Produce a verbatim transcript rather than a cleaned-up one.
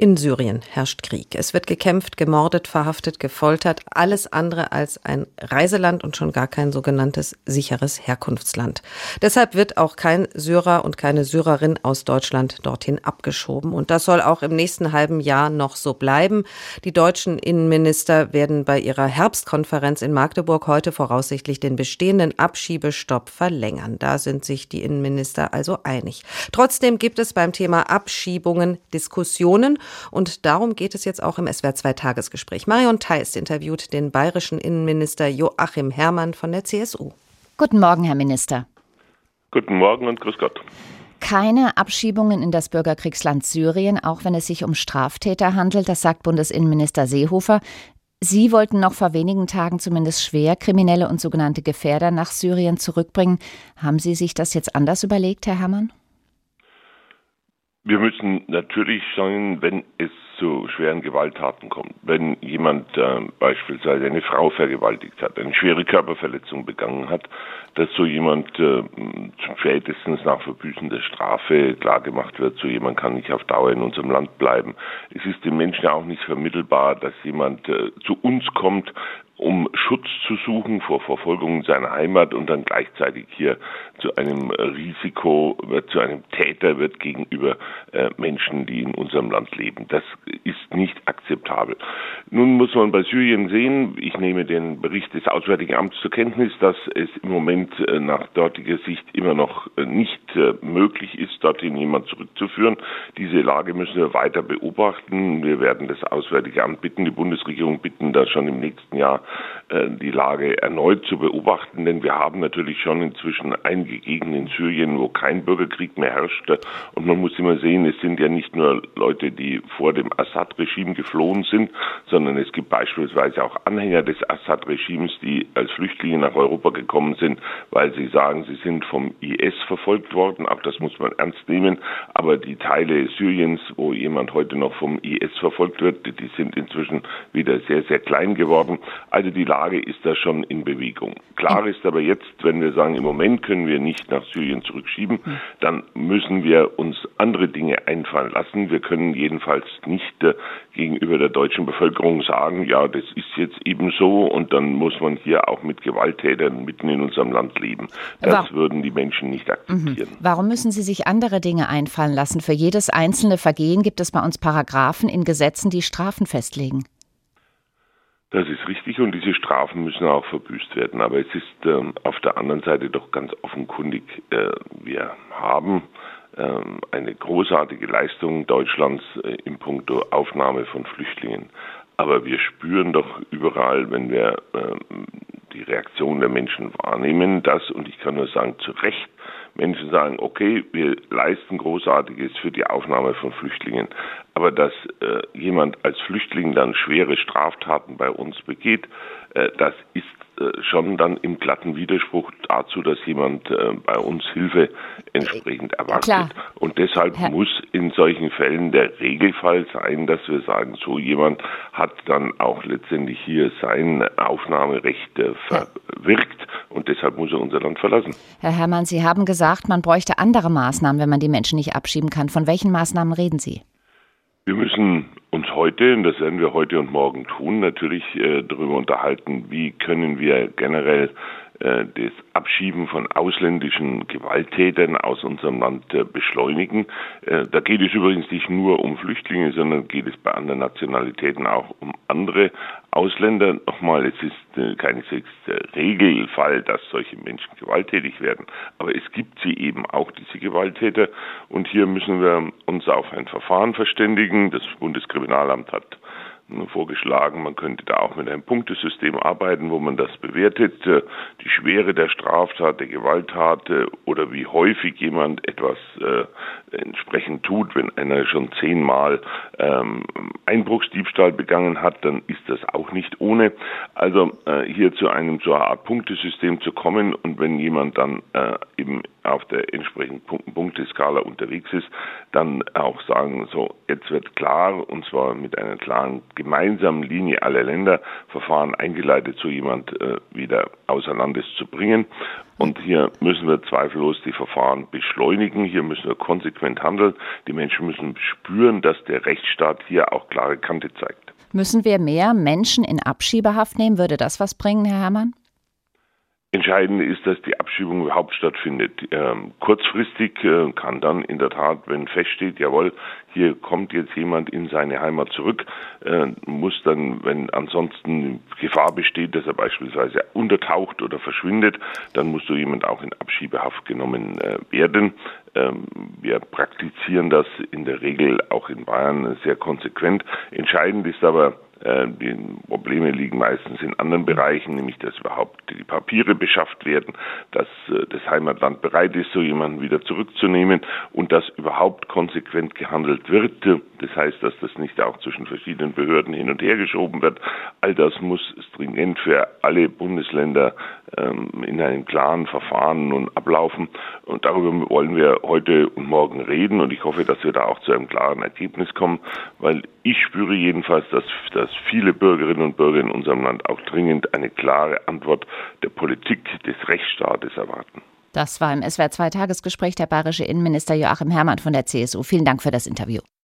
In Syrien herrscht Krieg. Es wird gekämpft, gemordet, verhaftet, gefoltert. Alles andere als ein Reiseland und schon gar kein sogenanntes sicheres Herkunftsland. Deshalb wird auch kein Syrer und keine Syrerin aus Deutschland dorthin abgeschoben. Und das soll auch im nächsten halben Jahr noch so bleiben. Die deutschen Innenminister werden bei ihrer Herbstkonferenz in Magdeburg heute voraussichtlich den bestehenden Abschiebestopp verlängern. Da sind sich die Innenminister also einig. Trotzdem gibt es beim Thema Abschiebungen Diskussionen. Und darum geht es jetzt auch im S W R zwei Tagesgespräch. Marion Theis interviewt den bayerischen Innenminister Joachim Herrmann von der C S U. Guten Morgen, Herr Minister. Guten Morgen und grüß Gott. Keine Abschiebungen in das Bürgerkriegsland Syrien, auch wenn es sich um Straftäter handelt, das sagt Bundesinnenminister Seehofer. Sie wollten noch vor wenigen Tagen zumindest Schwerkriminelle und sogenannte Gefährder nach Syrien zurückbringen. Haben Sie sich das jetzt anders überlegt, Herr Herrmann? Wir müssen natürlich sagen, wenn es zu schweren Gewalttaten kommt, wenn jemand äh, beispielsweise eine Frau vergewaltigt hat, eine schwere Körperverletzung begangen hat, dass so jemand äh, spätestens nach Verbüßen der Strafe klargemacht wird, so jemand kann nicht auf Dauer in unserem Land bleiben. Es ist den Menschen auch nicht vermittelbar, dass jemand äh, zu uns kommt, um Schutz zu suchen vor Verfolgung in seiner Heimat und dann gleichzeitig hier zu einem Risiko wird, zu einem Täter wird gegenüber äh, Menschen, die in unserem Land leben. Das ist nicht akzeptabel. Nun muss man bei Syrien sehen, ich nehme den Bericht des Auswärtigen Amts zur Kenntnis, dass es im Moment äh, nach dortiger Sicht immer noch äh, nicht äh, möglich ist, dorthin jemand zurückzuführen. Diese Lage müssen wir weiter beobachten. Wir werden das Auswärtige Amt bitten, die Bundesregierung bitten, da schon im nächsten Jahr die Lage erneut zu beobachten, denn wir haben natürlich schon inzwischen einige Gegenden in Syrien, wo kein Bürgerkrieg mehr herrschte. Und man muss immer sehen, es sind ja nicht nur Leute, die vor dem Assad-Regime geflohen sind, sondern es gibt beispielsweise auch Anhänger des Assad-Regimes, die als Flüchtlinge nach Europa gekommen sind, weil sie sagen, sie sind vom I S verfolgt worden. Auch das muss man ernst nehmen. Aber die Teile Syriens, wo jemand heute noch vom I S verfolgt wird, die sind inzwischen wieder sehr, sehr klein geworden. Also die Lage ist da schon in Bewegung. Klar ist aber jetzt, wenn wir sagen, im Moment können wir nicht nach Syrien zurückschieben, dann müssen wir uns andere Dinge einfallen lassen. Wir können jedenfalls nicht äh, gegenüber der deutschen Bevölkerung sagen, ja, das ist jetzt eben so und dann muss man hier auch mit Gewalttätern mitten in unserem Land leben. Das Warum? würden die Menschen nicht akzeptieren. Mhm. Warum müssen Sie sich andere Dinge einfallen lassen? Für jedes einzelne Vergehen gibt es bei uns Paragraphen in Gesetzen, die Strafen festlegen. Das ist richtig und diese Strafen müssen auch verbüßt werden. Aber es ist äh, auf der anderen Seite doch ganz offenkundig, äh, wir haben äh, eine großartige Leistung Deutschlands äh, in puncto Aufnahme von Flüchtlingen. Aber wir spüren doch überall, wenn wir äh, die Reaktion der Menschen wahrnehmen, dass, und ich kann nur sagen, zu Recht, Menschen sagen, okay, wir leisten Großartiges für die Aufnahme von Flüchtlingen. Aber dass äh, jemand als Flüchtling dann schwere Straftaten bei uns begeht, äh, das ist äh, schon dann im glatten Widerspruch dazu, dass jemand äh, bei uns Hilfe entsprechend erwartet. Klar. Und deshalb Herr muss in solchen Fällen der Regelfall sein, dass wir sagen, so jemand hat dann auch letztendlich hier sein Aufnahmerecht äh, verwirkt und deshalb muss er unser Land verlassen. Herr Herrmann, Sie haben gesagt, man bräuchte andere Maßnahmen, wenn man die Menschen nicht abschieben kann. Von welchen Maßnahmen reden Sie? Wir müssen uns heute, und das werden wir heute und morgen tun, natürlich äh, darüber unterhalten, wie können wir generell äh, das Abschieben von ausländischen Gewalttätern aus unserem Land äh, beschleunigen. Äh, da geht es übrigens nicht nur um Flüchtlinge, sondern geht es bei anderen Nationalitäten auch um andere Ausländer. Nochmal, es ist äh, keineswegs der Regelfall, dass solche Menschen gewalttätig werden, aber es gibt sie eben auch, diese Gewalttäter, und hier müssen wir uns auf ein Verfahren verständigen. Das Bundeskriminalamt hat vorgeschlagen, man könnte da auch mit einem Punktesystem arbeiten, wo man das bewertet, die Schwere der Straftat, der Gewalttat oder wie häufig jemand etwas äh, entsprechend tut. Wenn einer schon zehnmal ähm, Einbruchsdiebstahl begangen hat, dann ist das auch nicht ohne. Also äh, hier zu einem so einer Art Punktesystem zu kommen und wenn jemand dann äh, eben auf der entsprechenden Punkteskala unterwegs ist, dann auch sagen, so, jetzt wird klar, und zwar mit einer klaren gemeinsamen Linie aller Länder Verfahren eingeleitet, so jemand äh, wieder außer Landes zu bringen. Und hier müssen wir zweifellos die Verfahren beschleunigen. Hier müssen wir konsequent handeln. Die Menschen müssen spüren, dass der Rechtsstaat hier auch klare Kante zeigt. Müssen wir mehr Menschen in Abschiebehaft nehmen? Würde das was bringen, Herr Herrmann? Entscheidend ist, dass die Abschiebung überhaupt stattfindet. Ähm, kurzfristig äh, kann dann in der Tat, wenn feststeht, jawohl, hier kommt jetzt jemand in seine Heimat zurück, äh, muss dann, wenn ansonsten Gefahr besteht, dass er beispielsweise untertaucht oder verschwindet, dann muss so jemand auch in Abschiebehaft genommen äh, werden. Ähm, wir praktizieren das in der Regel auch in Bayern sehr konsequent. Entscheidend ist aber, die Probleme liegen meistens in anderen Bereichen, nämlich dass überhaupt die Papiere beschafft werden, dass das Heimatland bereit ist, so jemanden wieder zurückzunehmen und dass überhaupt konsequent gehandelt wird. Das heißt, dass das nicht auch zwischen verschiedenen Behörden hin und her geschoben wird. All das muss stringent für alle Bundesländer ähm, in einem klaren Verfahren nun ablaufen. Und darüber wollen wir heute und morgen reden. Und ich hoffe, dass wir da auch zu einem klaren Ergebnis kommen, weil ich spüre jedenfalls, dass, dass viele Bürgerinnen und Bürger in unserem Land auch dringend eine klare Antwort der Politik des Rechtsstaates erwarten. Das war im S W R zwei Tagesgespräch der bayerische Innenminister Joachim Herrmann von der C S U. Vielen Dank für das Interview.